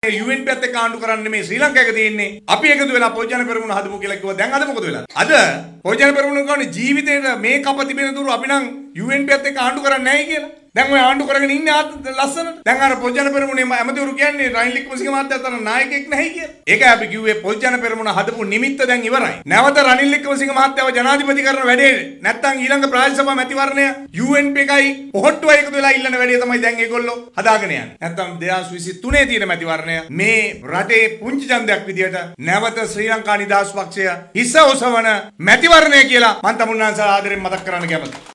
UN පැත්ත එක්ක ආණ්ඩු කරන්නේ මේ ශ්‍රී ලංකාවේ තියෙන්නේ. අපි එකතු වෙලා පොජ්ජන පෙරමුණ හදමු කියලා කිව්වා. දැන් අද මොකද වෙලා? අද පොජ්ජන පෙරමුණ කියන්නේ ජීවිතේට මේ කප තිබෙන දුරු අපි නම් UN පැත්ත එක්ක ආණ්ඩු කරන්නේ නැහැ කියලා. දැන් ඔය ආණ්ඩු කරගෙන ඉන්නේ ලස්සනට. දැන් අර පොජ්ජන පෙරමුණේ ඇමතිවරු කියන්නේ රනිල් වික්‍රමසිංහ මහත්තයා අතන නායකයෙක් නැහැ කියලා. ඒක අපි කිව්වේ පොජ්ජන පෙරමුණ හදපු නිමිත්ත දැන් ඉවරයි. නැවත රනිල් වික්‍රමසිංහ මහත්තයාව ජනාධිපති කරන වැඩේ නැත්තම් ඊළඟ ප්‍රාදේශ සභා මැතිවරණය UNP එකයි පොහොට්ටුවයි එකතු වෙලා ඉල්ලන වැඩේ තමයි දැන් ඒගොල්ලෝ හදාගෙන යන්නේ. නැත්තම් 2023 තියෙන මැතිවරණය මේ රටේ පුංචි ඡන්දයක් විදියට නැවත ශ්‍රී ලංකා නිදහස් පක්ෂය හිස ඔසවන මැතිවරණය කියලා මම තමුන්නාන්සලා ආදරෙන් මතක් කරන්න කැමතියි.